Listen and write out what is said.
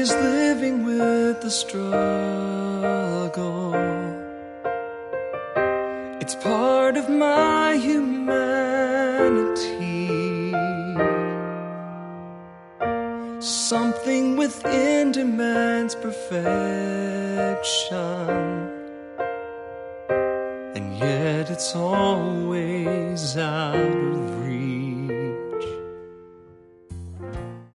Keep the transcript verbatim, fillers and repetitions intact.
always living with the struggle. It's part of my humanity. Something within demands perfection, and yet it's always out of reach.